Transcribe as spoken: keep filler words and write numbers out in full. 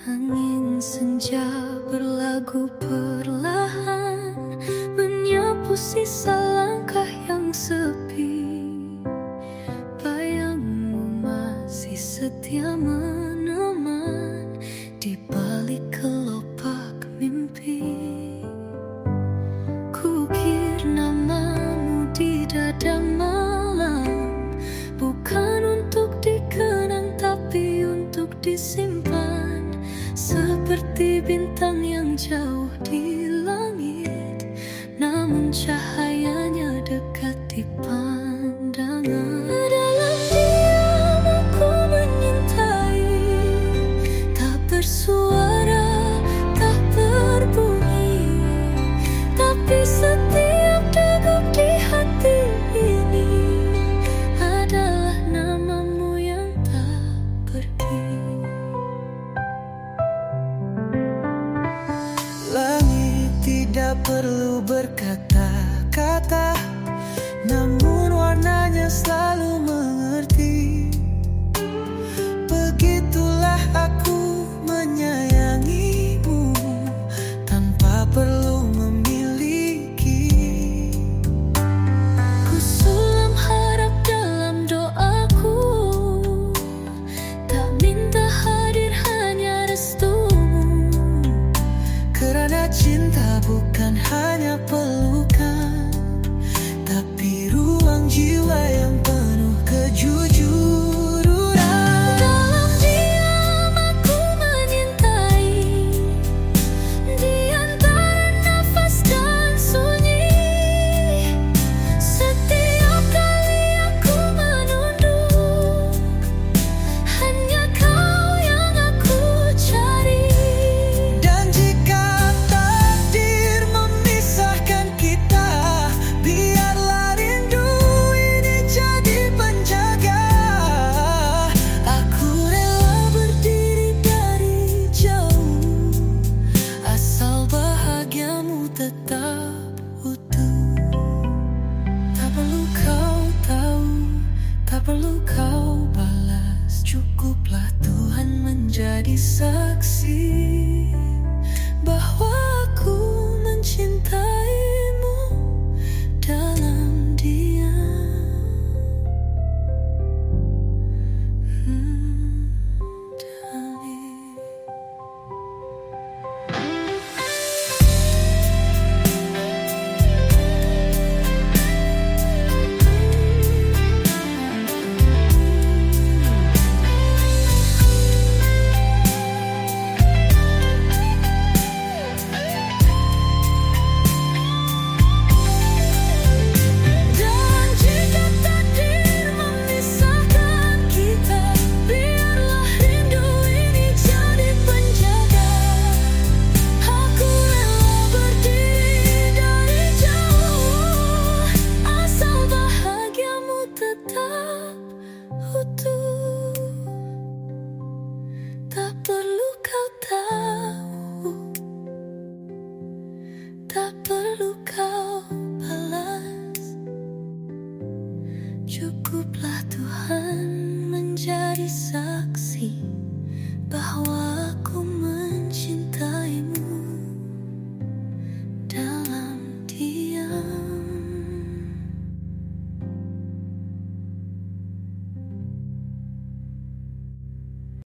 Angin senja berlagu perlahan, menyapu sisa langkah yang sepi. Bayangmu masih setia meneman di balik kelopak mimpi. Kukir namamu di dada malam, bukan untuk dikenang tapi untuk disimpan. Seperti bintang yang jauh di langit, namun cahayanya dekat di pandangan. Dalam diam aku menyintai, tak bersuara, tak berbunyi, tapi setiap degup di hati ini adalah namamu yang tak pergi. Langit tidak perlu berkata-kata, namun warnanya selalu mengerti. Begitulah aku menyayangimu tanpa perlu memiliki. Ku sulam harap dalam doaku, tak minta hadir hanya restumu. Karena cinta bukan hanya pelukan, tapi ruang jiwa yang penuh kejujuran. Dalam diam aku menyintai, di antara nafas dan sunyi. Setiap kali aku menunduk, hanya kau yang aku cari. Dan jika takdir memisahkan kita, biarlah rindu ini jadi penjaga. Aku rela berdiri dari jauh, asal bahagiamu tetap utuh. Tak perlu kau tahu, tak perlu kau balas, cukuplah Tuhan menjadi saksi bahwa aku mencintaimu dalam diam. Hmm, darling. Dan jika takdir memisahkan kita, biarlah rindu ini jadi penjaga. Aku rela berdiri dari jauh, asal bahagiamu tetap utuh. Tak perlu kau tahu, tak perlu kau balas, cukuplah Tuhan menjadi saksi bahwa